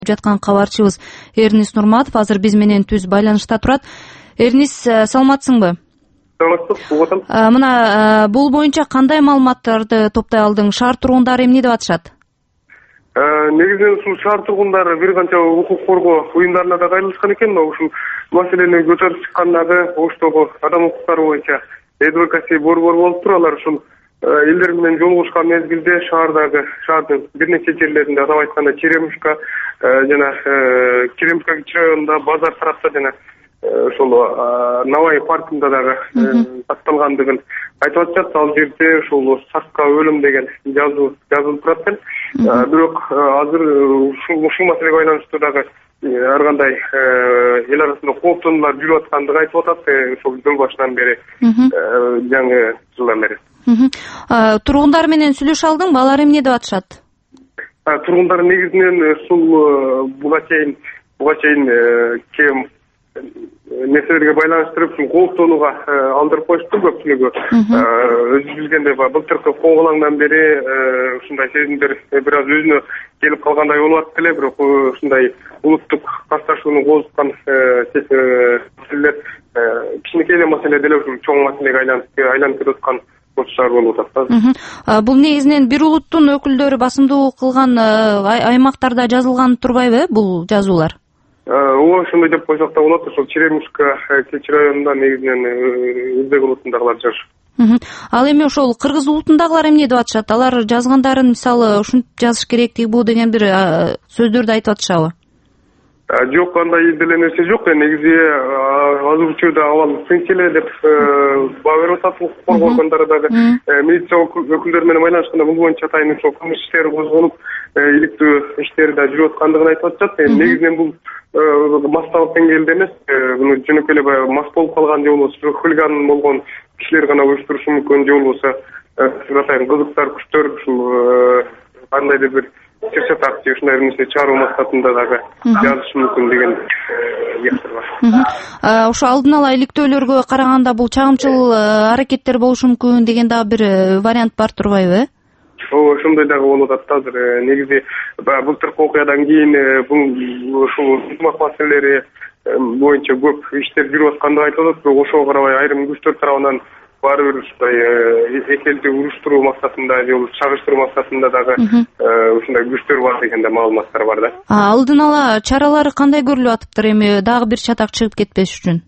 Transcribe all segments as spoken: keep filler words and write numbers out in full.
жаткан кабарчыбыз Эрнис Нурматов азыр биз менен түз байланышта турат. Эрнис, саламатсыңбы? Саламатсыз, угутам. Мына бул боюнча кандай маалыматтарды топтой алдың? Шаар тургундары эмне деп атышат? Негизинен ушул шаар тургундары бир канча укук коргоо уюмдарына да кайрылышкан экен. Ушул маселени көтөрүп чыккандагы оштогу адам укуктары боюнча адвокация борбор болуп туруп, алар ушул элдер менен жолугушкан мезгилде шаардагы шаардын бир нече жерлеринде, атап айтканда Черемушка жана Черемушка районунда, базар тарапта жана ошол Навай паркында дагы такталгандыгын айтып атышат. Ал жерде ушул сакка өлүм деген жазуу жазылып турат экен. Бирок азыр ушул маселеге байланыштуу дагы ар кандай эл арасында кооптонуулар жүрүп аткандыгы айтып атат. Ошол жыл башынан бери, жаңы жылдан бери. Тургундар менен сүйлөшө алдыңбы? Алар эмне деп атышат? Тургундар негизинен ушул буга чейин буга чейин кем нерселерге байланыштырып кооптонууга алдырып коюшту көпчүлүгү. Өзү билгендей былтыркы коголаңдан бери ушундай сезимдер бир аз өзүнө келип калгандай болуп атты эле. Бирок ушундай улуттук касташууну козуткан маселелер кичинекей эле маселе деле ушул чоң маселеге айланып кетип аткан шаар болуп атат. Бул негизинен бир улуттун өкүлдөрү басымдуу кылган аймактарда жазылган турбайбы бул жазуулар? Ооба, ошондой деп койсок да болот. Ошол Черемушка Кечи районунда негизинен өзбек улутундагылар жазышат. Ал эми ошол кыргыз улутундагылар эмне деп атышат? Алар жазгандарын мисалы ушинтип жазыш керек бул деген бир сөздөрдү айтып атышабы? Жок, андай деле нерсе жок. Негизи азыр учурда абал тынч эле деп баа берип атат укук коргоо органдары дагы. Милиция өкүлдөрү менен байланышканда бул боюнча атайын ошол кылмыш иштери козголуп, иликтүү иштери да жүрүп аткандыгын айтып атышат. Негизинен бул масталык деңгээлде эмес, буну жөнөкөй эле баягы мас болуп калган же болбосо хулиган болгон кишилер гана уюштурушу мүмкүн, же болбосо атайын кызыктар күчтөр ушул кандайдыр бир сырчат акча ушундай бир нерсе чыгаруу максатында дагы жазышы мүмкүн деген кептер бар. Ошо алдын ала иликтөөлөргө караганда бул чагымчыл аракеттер болушу мүмкүн деген дагы бир вариант бар турбайбы? Ооба, ошондой дагы болуп атат азыр. Негизи былтыркы окуядан кийин бул ушул ынтымак маселелери боюнча көп иштер жүрүп аткандыгы айтылып атат. Бирок ошого карабай айрым күчтөр тарабынан баары бир ушундай экелди уруштуруу максатында же болбосо чагыштыруу максатында дагы ушундай күчтөр бар деген да маалыматтар бар да. Алдын ала чаралары кандай көрүлүп атыптыр эми дагы бир чатак чыгып кетпеш үчүн?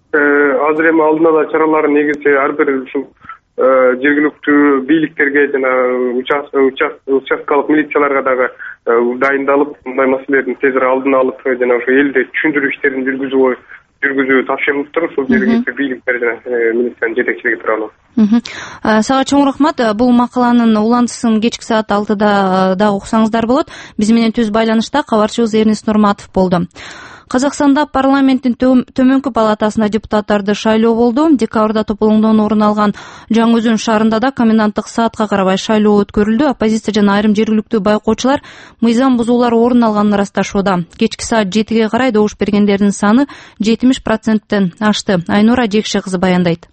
Азыр эми алдын ала чаралары негизи ар бир ушул жергиликтүү бийликтерге жана участкалык милицияларга дагы дайындалып, мындай маселелердин тезирээк алдын алып, жана ошо элди түшүндүрүү иштерин жүргүзүү жүргүзүү тапшырылыптыр. Ошол жергиликтүү бийликтер жана милициянын жетекчилиги тууралуу. Сага чоң рахмат. Бул макаланын улантысын кечки саат алтыда дагы уксаңыздар болот. Биз менен түз байланышта кабарчыбыз Эрнис Нурматов болду. Казакстанда парламенттин төмөнкү палатасына депутаттарды шайлоо болду. Декабрда тополоңдон орун алган Жаңы-Өзөн шаарында да коменданттык саатка карабай шайлоо өткөрүлдү. Оппозиция жана айрым жергиликтүү байкоочулар мыйзам бузуулар орун алганын ырасташууда. Кечки саат жетиге карай добуш бергендердин саны жетимиш проценттен ашты. Айнура Жекше кызы баяндайт.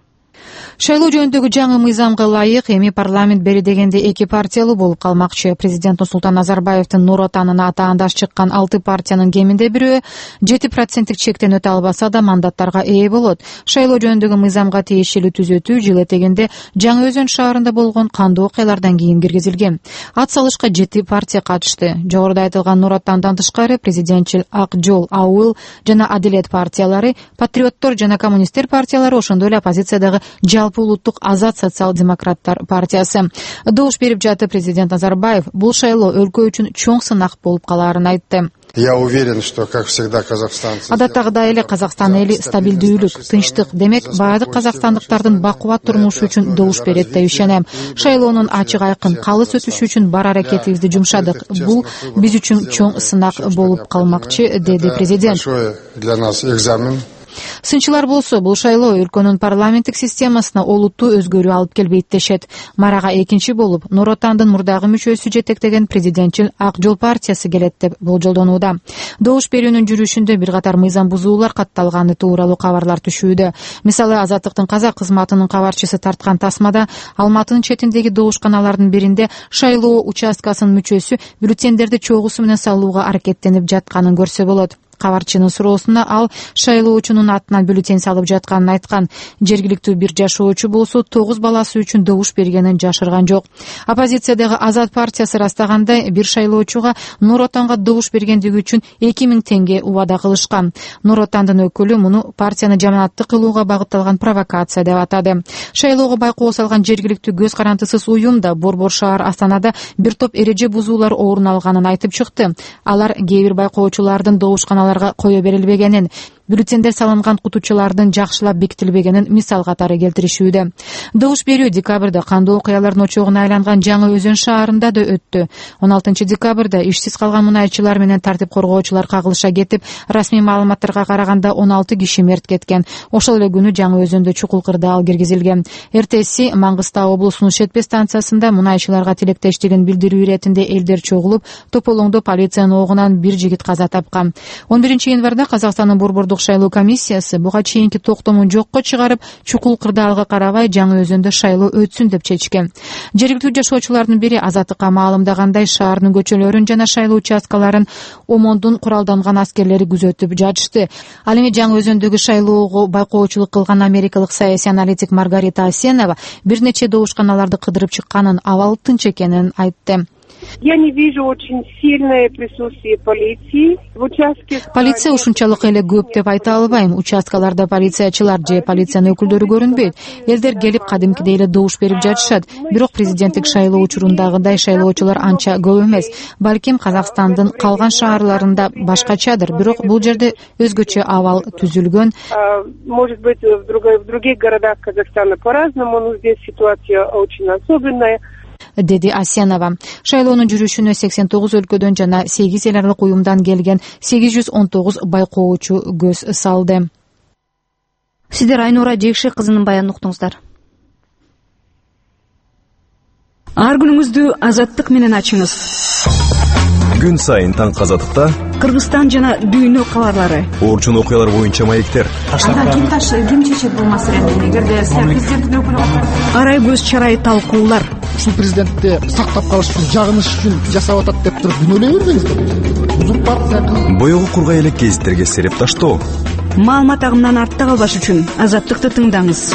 Шайлоо жөнүндөгү жаңы мыйзамга ылайык эми парламент бери дегенде эки партиялуу болуп калмакчы. Президент Нурсултан Назарбаевдин Нур Отанына атаандаш чыккан алты партиянын кеминде бирөө жети проценттик чектен өтө албаса да мандаттарга ээ болот. Шайлоо жөнүндөгү мыйзамга тиешелүү түзөтүү жыл этегенде Жаңы-Өзөн шаарында болгон кандуу окуялардан кийин киргизилген. Ат салышка жети партия катышты. Жогоруда айтылган Нур Отандан тышкары президентчил Ак жол, Ауыл жана Адилет партиялары, патриоттор жана коммунисттер партиялары, ошондой эле оппозициядагы жалпы улуттук Азат социал-демократтар партиясы. Добуш берип жатты президент Назарбаев бул шайлоо өлкө үчүн чоң сынак болуп калаарын айтты. Я уверен, что, как всегда, казакстанцы... Адаттагыдай эле Казакстан эли стабилдүүлүк, тынчтык, демек баардык казакстандыктардын бакубат турмушу үчүн добуш берет деп ишенем. Шайлоонун ачык айкын калыс өтүшү үчүн бар аракетибизди жумшадык. Бул биз үчүн чоң сынак болуп калмакчы, деди президент. Для нас экзамен. Сынчылар болсо бул шайлоо өлкөнүн парламенттик системасына олуттуу өзгөрүү алып келбейт дешет. Марага экинчи болуп Нур Отандын мурдагы мүчөсү жетектеген президентчил Ак Жол партиясы келет деп болжолдонууда. Добуш берүүнүн жүрүшүндө бир катар мыйзам бузуулар катталганы тууралуу кабарлар түшүүдө. Мисалы, Азаттыктын казак кызматынын кабарчысы тарткан тасмада Алматынын четиндеги добушканалардын биринде шайлоо участкасынын мүчөсү бюллетендерди чогусу менен салууга аракеттенип жатканын көрсө болот. Кабарчынын суроосуна ал шайлоочунун атынан бюллетень салып жатканын айткан. Жергиликтүү бир жашоочу болсо тогуз баласы үчүн добуш бергенин жашырган жок. Оппозициядагы Азат партиясы ырастагандай, бир шайлоочуга Нур Отанга добуш бергендиги үчүн эки миң теңге убада кылышкан. Нур Отандын өкүлү муну партияны жаманаттык кылууга багытталган провокация деп атады. Шайлоого байкоо салган жергиликтүү көз карандысыз уюм да Борбор шаар Астанада бир топ эреже бузуулар орун алганын айтып чыкты. Алар кээ бир байкоочулардын добушканаларга кое берилбегенин, бюллетендер салынган кутучулардын жакшылап бекитилбегенин мисал катары келтиришүүдө. Добуш берүү декабрда кандуу окуялардын очогуна айланган Жаңы Өзөн шаарында да өттү. он алтынчы декабрда ишсиз калган мунайчылар менен тартип коргоочулар кагылыша кетип, расмий маалыматтарга караганда он алты киши мерт кеткен. Ошол эле күнү Жаңы Өзөндө чукул кырдаал киргизилген. Эртеси Маңгыстау облусунун Шетпе станциясында мунайчыларга тилектештигин билдирүү иретинде элдер чогулуп, Тополоңдо полициянын огунан бир жигит каза тапкан. он биринчи январда Казакстандын борбордук шайлоо комиссиясы буга чейинки токтомун жокко чыгарып, чукул кырдаалга карабай Жаңы Өзөндө шайлоо өтсүн деп чечкен. Жергиликтүү жашоочулардын бири Азаттыкка маалымдагандай, шаардын көчөлөрүн жана шайлоо участкаларын ОМОНдун куралданган аскерлери күзөтүп жатышты. Ал эми Жаңы Өзөндөгү шайлоого байкоочулук кылган америкалык саясий аналитик Маргарита Асенова бир нече добушканаларды кыдырып чыкканын, абал тынч экенин айтты. Я не вижу очень сильное присутствие полиции в участке. Полиция ушунчалык эле көп деп айта албайм. Участкаларда полициячылар же полициянын өкүлдөрү көрүнбөйт. Элдер келип кадимкидей эле добуш берип жатышат. Бирок президенттик шайлоо учурундагыдай шайлоочулар анча көп эмес. Балким Казакстандын калган шаарларында башкачадыр, бирок бул жерде өзгөчө абал түзүлгөн. Может быть, в других в других городах Казахстана по-разному, но здесь ситуация очень особенная. Деди Асенова. Шайлоонун жүрүшүнө сексен тогуз өлкөдөн жана сегиз эл аралык уюмдан келген сегиз жүз он тогуз байкоочу көз салды. Сиздер Айнура Жекши кызынын баянын уктуңуздар. Ар күнүңүздү азаттык менен ачыңыз. Күн сайын таң Азаттыкта Кыргызстан жана дүйнө кабарлары, орчун окуялар боюнча маектер. Анда ким таш ким чечет бул маселени? Эгерде президенттин өкүлү арай көз чарай талкуулар. Ушул президентти сактап калыш үчүн, жагыныш үчүн жасап атат деп туруп күнөөлөй бербеңиздер. Узурпация. Боёгу кургай элек гезиттерге сереп таштоо. Маалымат агымынан артта калбаш үчүн Азаттыкты тыңдаңыз.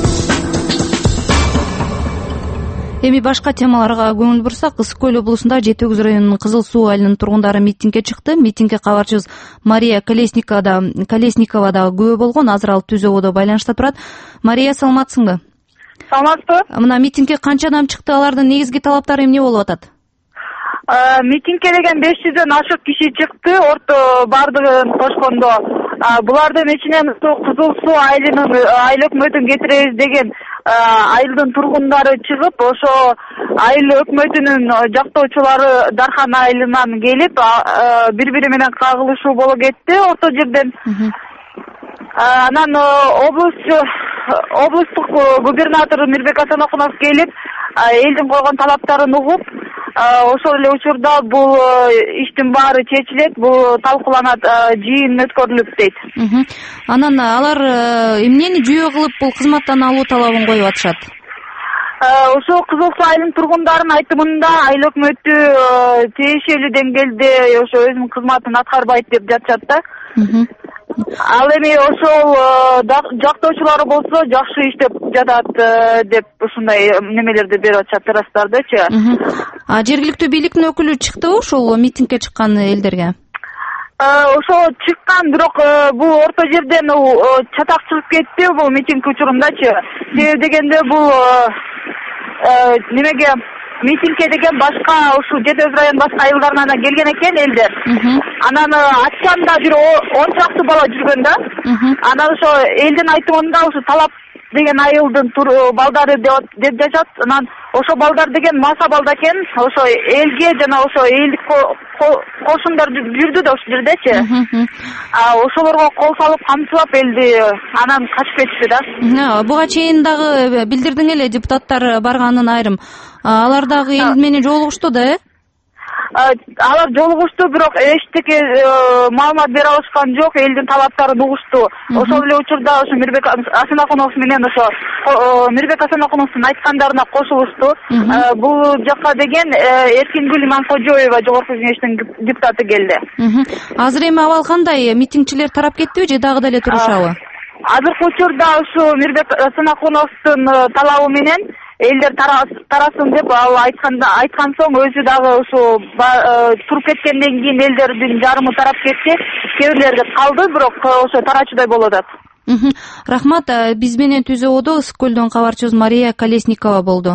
Эми башка темаларга көңүл бурсак, Ысык Көл облусунда Жети Өгүз районунун Кызыл Суу айылынын тургундары митингге чыкты. Митингге кабарчыбыз Мария Колесникова да Колесникова да күбө болгон. Азыр ал Түз ободо байланышта турат. Мария, саламатсыңбы? Саламатсызбы? Мына митингге канча адам чыкты? Алардын негизги талаптары эмне болуп атат? Митингге деген беш жүздөн ашык киши чыкты. Орто бардыгын кошкондо булардын ичинен Кызыл Суу айылынын айыл өкмөтүн кетиребиз деген айылдын тургундары чыгып, ошо айыл өкмөтүнүн жактоочулары Дархан айылынан келип, бири-бири менен кагылышуу боло кетти орто жерден. Анан облус облустук губернатор Мирбек Асанокунов келип, элдин койгон талаптарын угуп, ошол эле учурда бул иштин баары чечилет, бул талкууланат, жыйын өткөрүлүп дейт. Анан алар эмнени жүйө кылып бул кызматтан алуу талабын коюп атышат? Ошо Кызыл Суу айылынын тургундарын айтымында айыл өкмөтү тиешелүү деңгээлде ошо өзүнүн кызматын аткарбайт деп жатышат да. Ал эми ошол жактоочулары болсо жакшы иштеп жатат деп ушундай немелерди берип атышат, терастардычы. А жергиликтүү бийликтин өкүлү чыктыбы ошол митингге чыккан элдерге? Ошо чыккан, бирок бул орто жерден чатак чыгып кетти бул митинг учурундачы. Себеби дегенде бул немеге митингге деген башка ушу Жети Өгүз районунун башка айылдарынан келген экен элдер. Анан ачканда бир он чакты бала жүргөн да. Анан ошо элдин айтымында ушу талап деген айылдын балдары деп жашат. Анан ошо балдар деген маса балдар экен, ошо элге жана ошо элдик кошундар жүрдү да ошол жердечи. Ошолорго кол салып камчылап элди анан качып кетишти да. Буга чейин дагы билдирдиң эле депутаттар барганын айрым. Алар дагы эл менен жолугушту да, э? Алар жолугушту, бирок эчтеке маалымат бере алышкан жок, элдин талаптарын угушту. Ошол эле учурда ошо Мирбек Асанакунов менен ошо Мирбек Асанакуновдун айткандарына кошулушту. Бул жакка деген Эркингүл Иманкожоева жогорку кеңештин депутаты келди. Азыр эми абал кандай? Митингчилер тарап кеттиби же дагы деле турушабы? Азыркы учурда ушу Мирбек Асанакуновдун талабы менен элдер тарасын деп ал айтканда айткан соң өзү дагы ушу туруп кеткенден кийин элдердин жарымы тарап кетти. Кээ бирлери калды, бирок ошо тараачудай болуп атат. Рахмат. Биз менен Түзөодо Ысык көлдөн кабарчыбыз Мария Колесникова болду.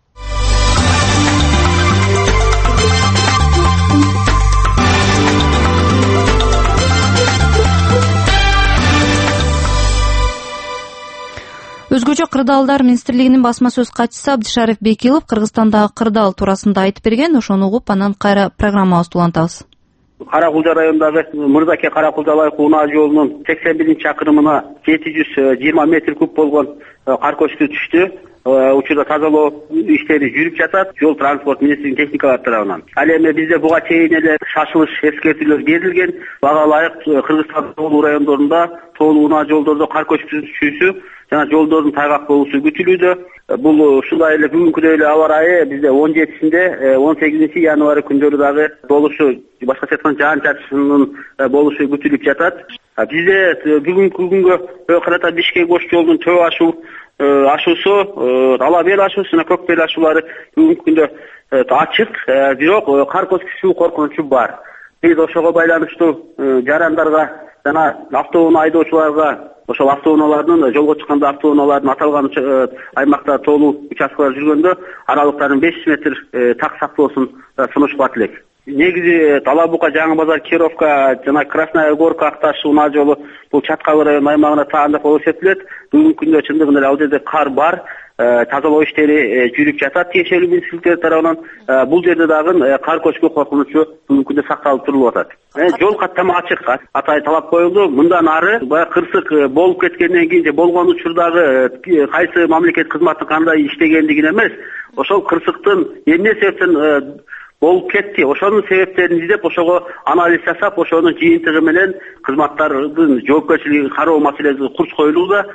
Өзгөчө кырдаалдар министрлигинин басма сөз катчысы Абдышариф Бекилов Кыргызстандагы кырдаал туурасында айтып берген. Ошону угуп, анан кайра программабызды улантабыз. Кара Кулжа районундагы Мырзаке Кара Кулжа Лайык унаа жолунун сексен биринчи чакырымына жети жүз жыйырма метр куб болгон кар көчкү түштү. Учурда тазалоо иштери жүрүп жатат жол транспорт министрлигинин техникалары тарабынан. Ал эми бизде буга чейин эле шашылыш эскертүүлөр берилген. Бага ылайык Кыргызстандын тоолуу райондорунда, тоолуу унаа жолдордо кар көчкүсү жана жолдордун тайгак болуусу күтүлүүдө. Бул ушундай эле бүгүнкүдөй эле аба ырайы бизде он жетисинде он сегизинчи январь күндөрү дагы болушу, башкача айтканда жаан чачышынын болушу күтүлүп жатат. Бизде бүгүнкү күнгө карата Бишкек Ош жолунун төбө ашуу ашуусу, Ала Бел ашуусу жана Көк Бел ашуулары бүгүнкү күндө ачык, бирок кар көчкүсү коркунучу бар. Биз ошого байланыштуу жарандарга жана автоунаа айдоочуларга, ошол автоунаалардын жолго чыкканда автоунаалардын аталган аймакта тоолуу участкалар жүргөндө аралыктарын беш жүз метр так сактоосун сунушпак элек. Негизи Талабука, Жаңы Базар, Кировка жана Красная Горка Акташ унаа жолу бул Чаткалы район аймагына таандык болуп эсептелет. Бүгүнкү күндө чындыгында эле ал жерде кар бар, тазалоо иштери жүрүп жатат тиешелүү министрликтер тарабынан. Бул жерде дагы кар көчкү коркунучу бүгүнкү күндө сакталып турулуп атат. Жол каттама ачык, атай талап коюлду. Мындан ары баягы кырсык болуп кеткенден кийин же болгон учурдагы кайсы мамлекет кызматы кандай иштегендигин эмес, ошол кырсыктын эмне себептен болуп кетти, ошонун себептерин издеп, ошого анализ жасап, ошонун жыйынтыгы менен кызматтардын жоопкерчилигин кароо маселеси курч коюлууда.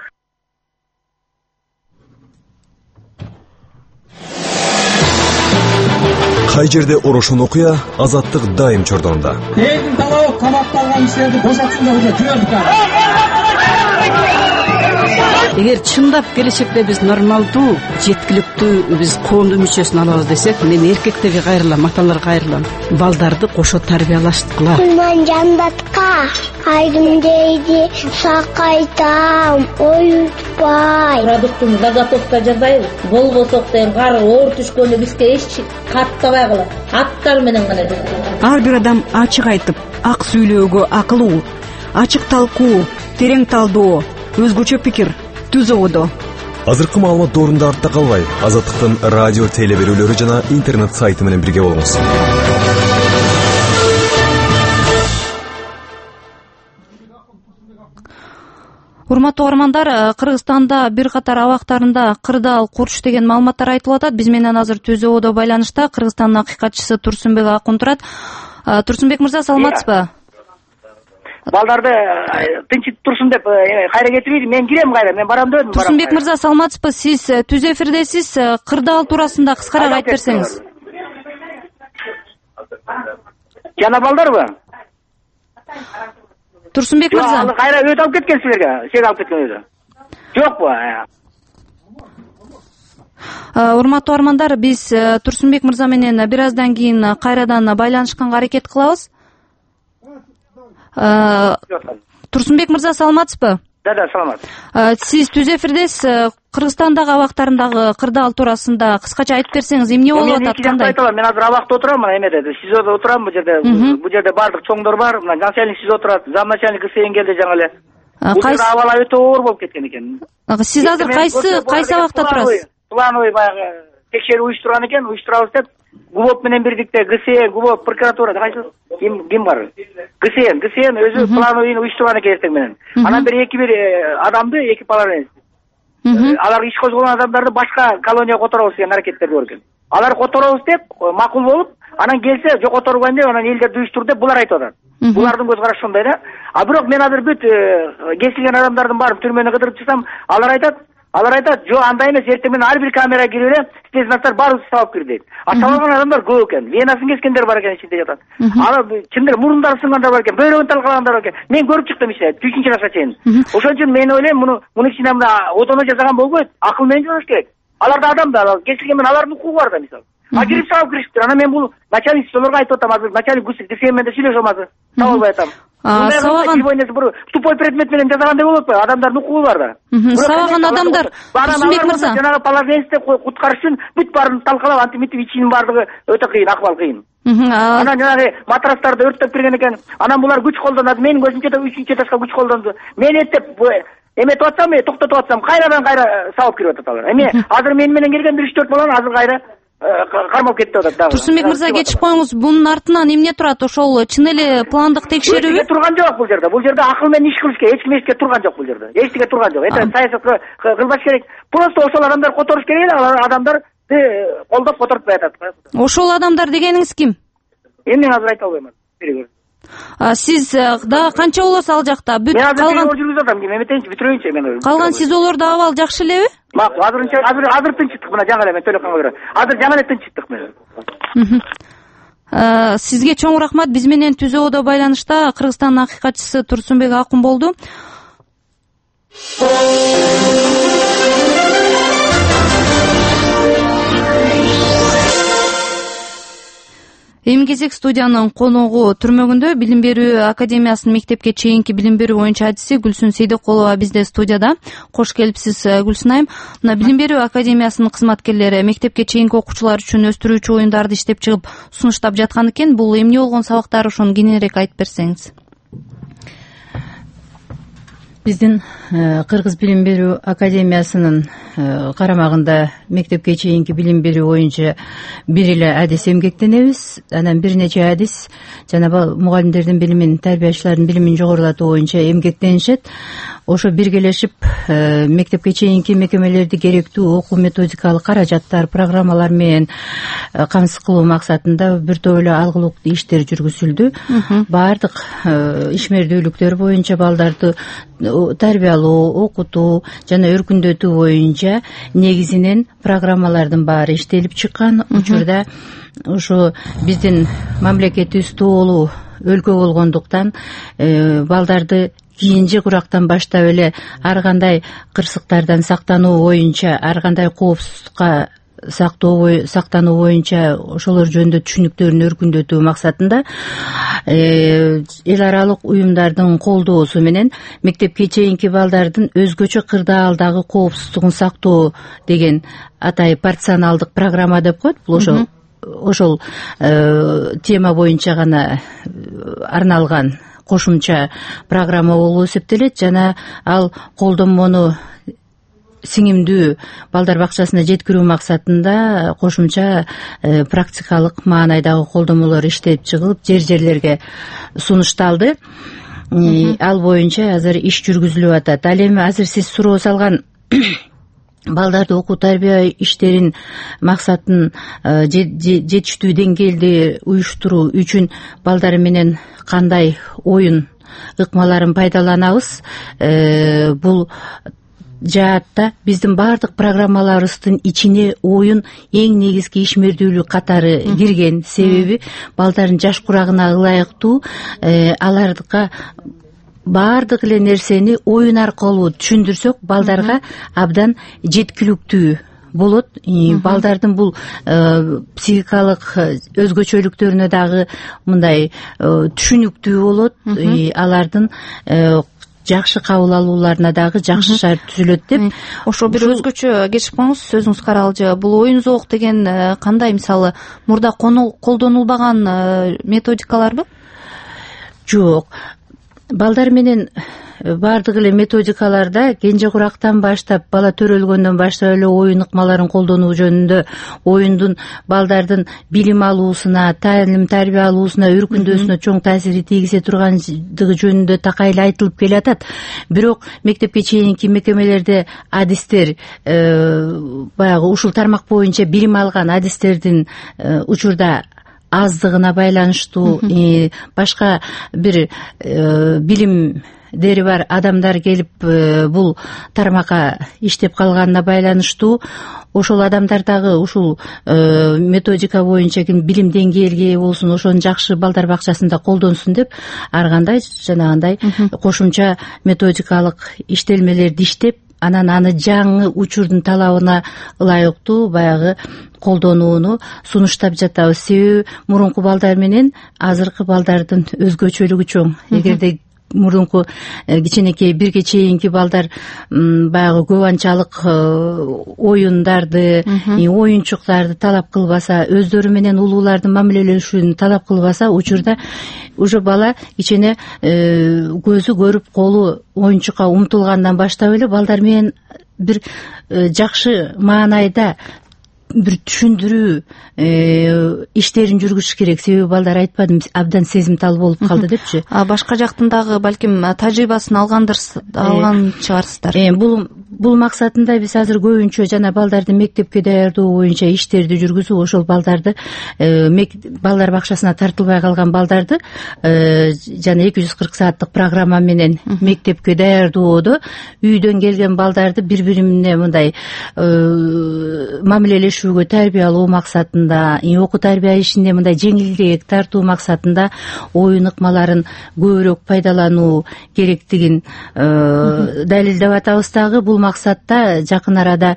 Кай жерде орошон окуя, азаттык дайым чордонунда. Элдин талабы камакталган кишилерди бошотсундар деп жүрөдүк. Эгер чындап келечекте биз нормалдуу, жеткиликтүү биз коомдун мүчөсүн алабыз десек, мен эркектерге кайрылам, аталарга кайрылам. Балдарды кошо тарбиялаштыкыла. Мен жандатка айдым дейди, сакайтам, оютпай. Продуктун заготовка жасайбыз. Болбосок деген кар оор түшкөндө бизге эч каттабай калат. Аттар менен гана. Ар бир адам ачык айтып, ак сүйлөөгө акылуу, ачык талкуу, терең талдоо, өзгөчө пикир. Түзөодо. Азыркы маалымат доорунда артта калбай, Азаттыктын радио теле берүүлөрү жана интернет сайты менен бирге болуңуз. Урматтуу угармандар, Кыргызстанда бир катар абактарында кырдаал курч деген маалыматтар айтылып атат. Биз менен азыр Түзөодо байланышта Кыргызстандын акыйкатчысы Турсунбек Акун турат. Турсунбек мырза, саламатсызбы? Балдарды тынчып турсун деп кайра кетирбейди. Мен кирем кайра, мен барам дедим. Турсунбек мырза, саламатсызбы? Сиз түз эфирдесиз. Кырдаал туурасында кыскараак айтып берсеңиз. Жана балдарбы? Турсунбек мырза. Жок, кайра өтүп алып кеткен силерге. Сен алып кеткен өзү. Жокпу? Урматтуу армандар, биз Турсунбек мырза менен бир аздан кийин кайрадан байланышканга аракет кылабыз. Турсунбек мырза, саламатсызбы? Да, да, саламат. Сиз түз эфирдесиз. Кыргызстандагы абактарындагы кырдаал туурасында кыскача айтып берсеңиз, эмне болуп атат, кандай? Мен азыр абакта отурам, мына эмеде, СИЗОдо отурам, бул жерде. Бул жерде бардык чоңдор бар. Мына начальник СИЗО отурат, замначальник Исейин келди жаңы эле. Бул жерде абалар өтө оор болуп кеткен экен. Сиз азыр кайсы кайсы абакта турасыз? Плановый баягы текшерүү уюштурган экен, уюштурабыз деп ГУБОП менен бирдикте ГСН, ГУБОП, прокуратура кайсы ким ким бар? ГСН, ГСН өзү план оюн уюштурган экен эртең менен. Анан бир эки бир адамды, эки паларын алар иш козгогон адамдарды башка колонияга которобуз деген аракеттер бар экен. Алар которобуз деп макул болуп, анан келсе жок которбойм деп, анан элдерди уюштур деп булар айтып атат. Булардын көз карашы ошондой да. А бирок мен азыр бүт кесилген адамдардын баарын түрмөнө кыдырып чыксам, алар айтат, алар айтат, жок андай эмес, эртең менен ар бир камерага кирип эле спецназдар баарыбызды сабап кир дейт. А сабалган адамдар көп экен. Венасын кескендер бар экен ичинде жатат. Аны чындыр мурундары сынгандар бар экен, бөйрөгүн талкалагандар бар экен. Мен көрүп чыктым ичинде, үчүнчү класска чейин. Ошон үчүн мен ойлойм, муну муну ичинде мына одоно жасаган болбойт, акыл менен жасаш керек. Аларда адамдар, кесилген менен алардын укугу бар да мисалы. А кирип сабап киришиптир. Анан мен бул начальник столорго айтып атам, азыр начальник ГСН менен сүйлөшөм азыр. Таба албай атам. Сабаган тупой предмет менен жасагандай болуп атпайбы? Адамдардын укугу бар да. Сабаган адамдар Турсунбек мырза жанагы положениесинде куткарыш үчүн бүт баарын талкалап, антип мынтип ичинин баардыгы өтө кыйын, акыбал кыйын. Анан жанагы матрастарды өрттөп кирген экен. Анан булар күч колдонот. Менин көзүмчө да үчүнчү этажга күч колдонду. Мен эттеп эметип атсам, токтотуп атсам, кайрадан кайра сабап кирип атат алар. Эми азыр мен менен келген бир үч төрт баланы азыр кайра кармап кетип атат дагы. Турсунбек мырза, кетип коюңуз. Бунун артынан эмне турат? Ошол чын эле пландык текшерүүбү? Турган жок бул жерде. Бул жерде акыл менен иш кылыш керек. Эч ким эчке турган жок бул жерде. Эчтеке турган жок. Эте саясатка кылбаш керек. Просто ошол адамдар которуш керек эле, алар адамдар колдоп которутпай атат. Ошол адамдар дегениңиз ким? Эми мен азыр айта албайм. Сиз дагы канча болосу ал жакта? Бүт калган жүргүзүп атам, эметейинчи, бүтүрөйүнчү мен. Калган сизолордо абал жакшы элеби? Макул, азырынча азыр азыр тынчтык, мына жаңы эле мен телефонго берем. Азыр жаңы эле тынчтык мен. Сизге чоң рахмат. Биз менен түзүү одо байланышта Кыргызстандын акыйкатчысы Турсунбек Акун болду. Эми кезек студиянын коногу түрмөгүндө Билим берүү академиясынын мектепке чейинки билим берүү боюнча адиси Гүлсүн Сейдекулова бизде студияда. Кош келипсиз Гүлсүн айым. Мына Билим берүү академиясынын кызматкерлери мектепке чейинки окуучулар үчүн өстүрүүчү оюндарды иштеп чыгып сунуштап жаткан экен. Бул эмне болгон сабактар, ошону кененирээк айтып берсеңиз. Биздин Кыргыз билим берүү академиясынын карамагында мектепке чейинки билим берүү боюнча бир эле адис эмгектенебиз. Анан бир нече адис жана мугалимдердин билимин, тарбиячылардын билимин жогорулатуу боюнча эмгектенишет. Ошо биргелешип мектепке чейинки мекемелерди керектүү окуу методикалык каражаттар, программалар менен камсыз кылуу максатында бир топ эле алгылыктуу иштер жүргүзүлдү. Баардык ишмердүүлүктөр боюнча балдарды тарбиялоо, окутуу жана өркүндөтүү боюнча негизинен программалардын баары иштелип чыккан. Учурда ошо биздин мамлекетибиз тоолуу өлкө болгондуктан балдарды кийинки курактан баштап эле ар кандай кырсыктардан сактануу боюнча, ар кандай коопсуздукка сактоо сактануу боюнча ошолор жөнүндө түшүнүктөрүн өркүндөтүү максатында эл аралык уюмдардын колдоосу менен мектепке чейинки балдардын өзгөчө кырдаалдагы коопсуздугун сактоо деген атай порционалдык программа деп коет. Бул ошол ошол тема боюнча гана арналган кошумча программа болуп эсептелет жана ал колдонмону сиңимдүү балдар бакчасына жеткирүү максатында кошумча практикалык маанайдагы колдомолор иштелип чыгылып жер жерлерге сунушталды. Ал боюнча азыр иш жүргүзүлүп атат. Ал эми азыр сиз суроо салган балдарды окуу тарбия иштерин максатын жетиштүү деңгээлде уюштуруу үчүн балдар менен кандай оюн ыкмаларын пайдаланабыз. Бул жаатта биздин баардык программаларыбыздын ичине оюн эң негизги ишмердүүлүк катары кирген. Себеби балдардын жаш курагына ылайыктуу аларга баардык эле нерсени оюн аркылуу түшүндүрсөк балдарга абдан жеткиликтүү болот. Балдардын бул психикалык өзгөчөлүктөрүнө дагы мындай түшүнүктүү болот. Алардын жакшы кабыл алууларына дагы жакшы шарт түзүлөт деп. Ошо бир өзгөчө кечип коюңуз, сөзүңүз каралжы. Бул оюн зоок деген кандай, мисалы мурда колдонулбаган методикаларбы? Жок. Балдар менен баардык эле методикаларда кенже курактан баштап бала төрөлгөндөн баштап эле оюн ыкмаларын колдонуу жөнүндө, оюндун балдардын билим алуусуна, таалим тарбия алуусуна, өркүндөсүнө чоң таасири тийгизе тургандыгы жөнүндө такайла айтылып келатат. Бирок мектепке чейинки мекемелерде адистер баягы ушул тармак боюнча билим алган адистердин учурда аздыгына байланыштуу, башка бир билимдери бар адамдар келип бул тармакка иштеп калганына байланыштуу, ошол адамдар дагы ушул методика боюнча ким билим деңгээлге ээ болсун, ошону жакшы балдар бакчасында колдонсун деп ар кандай жанагындай кошумча методикалык иштелмелерди иштеп, анан аны жаңы учурдун талабына ылайыктуу баягы колдонууну сунуштап жатабыз. Себеби мурунку балдар менен азыркы балдардын өзгөчөлүгү чоң. Эгерде мурунку кичинекей бирге чейинки балдар баягы көп анчалык оюндарды, оюнчуктарды талап кылбаса, өздөрү менен улуулардын мамилелешүүнү талап кылбаса, учурда уже бала кичине көзү көрүп, колу оюнчукка умтулгандан баштап эле балдар менен бир жакшы маанайда бир түшүндүрүү иштерин жүргүзүш керек. Себеби балдар айтпадым, абдан сезимтал болуп калды депчи. А башка жактан дагы балким тажрыйбасын алган чыгарсыздар. Бул бул максатында биз азыр көбүнчө жана балдарды мектепке даярдоо боюнча иштерди жүргүзүп, ошол балдарды балдар бакчасына тартылбай калган балдарды жана эки жүз кырк сааттык программа менен мектепке даярдоодо үйдөн келген балдарды бири бирине мындай мамилелешүүгө тарбиялоо максатында, окуу тарбия ишинде мындай жеңилирээк тартуу максатында оюн ыкмаларын көбүрөөк пайдалануу керектигин далилдеп атабыз. Дагы бул максатта жакын арада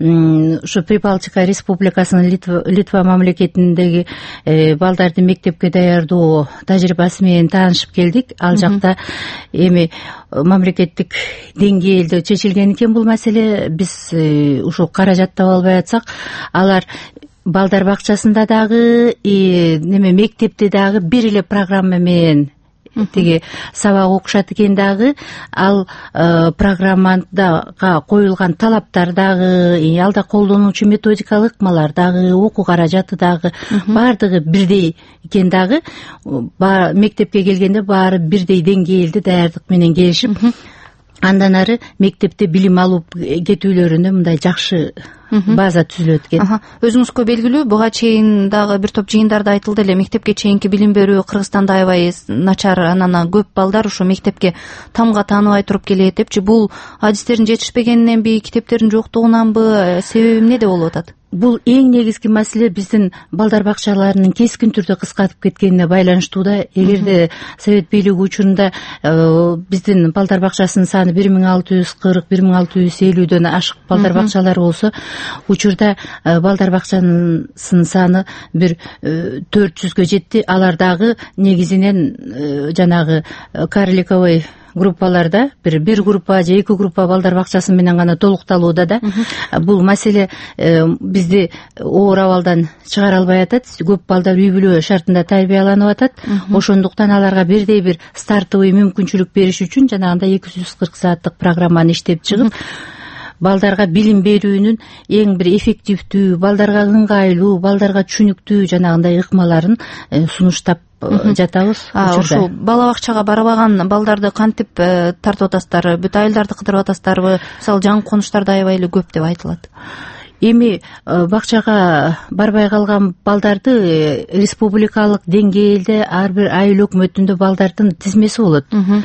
ушу Прибалтика Республикасынын Литва мамлекетиндеги балдарды мектепке даярдоо тажрыйбасы менен таанышып келдик. Ал жакта эми мамлекеттик деңгээлде чечилген экен бул маселе. Биз ушул каражат таба албай атсак, алар балдар бакчасында дагы неме мектепте дагы бир эле программа менен тиги сабак окушат экен. Дагы ал программада коюлган талаптар дагы, алда колдонуучу методикалык ыкмалар дагы, окуу каражаты дагы баардыгы бирдей экен. Дагы мектепке келгенде баары бирдей деңгээлде даярдык менен келишип, андан ары мектепте билим алып кетүүлөрүнө мындай жакшы база түзүлөт экен. Өзүңүзгө белгилүү, буга чейин дагы бир топ жыйындарда айтылды эле, мектепке чейинки билим берүү Кыргызстанда аябай начар, анан көп балдар ушу мектепке тамга тааныбай туруп келет депчи. Бул адистердин жетишпегениненби, китептердин жоктугунанбы, себеби эмнеде болуп атат? Бул эң негизги маселе биздин балдар бакчаларынын кескин түрдө кыскартып кеткенине байланыштуу да. Эгерде Совет бийлиги учурунда биздин балдар бакчасынын саны бир миң алты жүз кырк бир миң алты жүз элүүдөн ашык балдар бакчалар болсо, учурда балдар бакчанын саны бир төрт жүзгө жетти. Алар дагы негизинен жанагы карликовый группаларда, бир бир группа же эки группа балдар бакчасы менен гана толукталууда да. Бул маселе бизди оор абалдан чыгара албай атат. Көп балдар үй бүлө шартында тарбияланып атат. Ошондуктан аларга бирдей бир стартовый мүмкүнчүлүк бериш үчүн жанагындай эки жүз кырк сааттык программаны иштеп чыгып, балдарга билим берүүнүн эң бир эффективдүү, балдарга ыңгайлуу, балдарга түшүнүктүү жанагындай ыкмаларын сунуштап жатабыз. Ошо бала бакчага барбаган балдарды кантип тартып атасыздар? Бүт айылдарды кыдырып атасыздарбы? Мисалы жаңы конуштарда аябай эле көп деп айтылат. Эми бакчага барбай калган балдарды республикалык деңгээлде ар бир айыл өкмөтүндө балдардын тизмеси болот.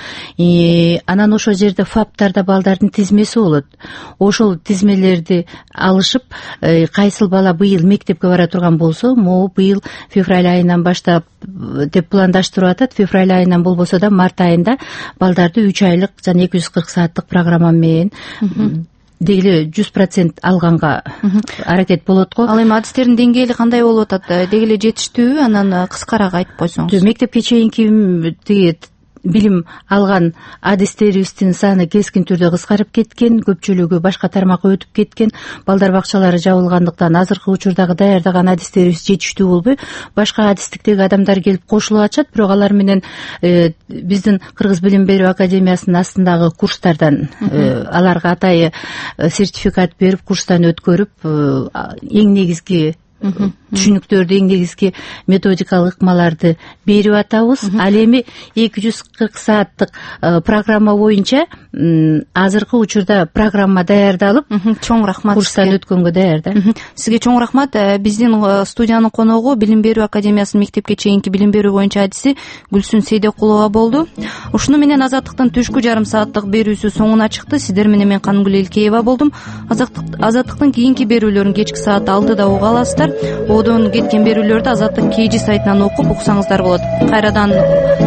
Анан ошол жерде фаптарда балдардын тизмеси болот. Ошол тизмелерди алышып, кайсыл бала быйыл мектепке бара турган болсо, могу быйыл февраль айынан баштап деп пландаштырып атат. Февраль айынан болбосо да март айында балдарды үч айлык жана эки жүз кырк сааттык программа менен дегеле жүз процент алганга аракет болот го. Ал эми адистердин деңгээли кандай болуп атат? Дегеле жетиштүүбү? Анан кыскараак айтып койсоңуз. Мектепке чейинки тиги билим алган адистерибиздин саны кескин түрдө кыскарып кеткен, көпчүлүгү башка тармакка өтүп кеткен, балдар бакчалары жабылгандыктан азыркы учурдагы даярдаган адистерибиз жетиштүү болбой, башка адистиктеги адамдар келип кошулуп атышат. Бирок алар менен биздин Кыргыз билим берүү академиясынын астындагы курстардан аларга атайы сертификат берип, курстан өткөрүп, эң негизги түшүнүктөрдү, эң негизги методикалык ыкмаларды берип атабыз. Ал эми эки жүз кырк сааттык программа боюнча азыркы учурда программа даярдалып, чоң рахмат. Курстан өткөнгө даяр да. Сизге чоң рахмат. Биздин студиянын коногу Билим берүү академиясынын мектепке чейинки билим берүү боюнча адиси Гүлсүн Сейдекулова болду. Ушуну менен Азаттыктын түшкү жарым сааттык берүүсү соңуна чыкты. Сиздер менен мен Канымгүл Элкеева болдум. Азаттыктын кийинки берүүлөрүн кечки саат алтыда уга аласыздар. Одон кеткен берүүлөрдү Азаттык кей жи сайтынан окуп уксаңыздар болот. Кайрадан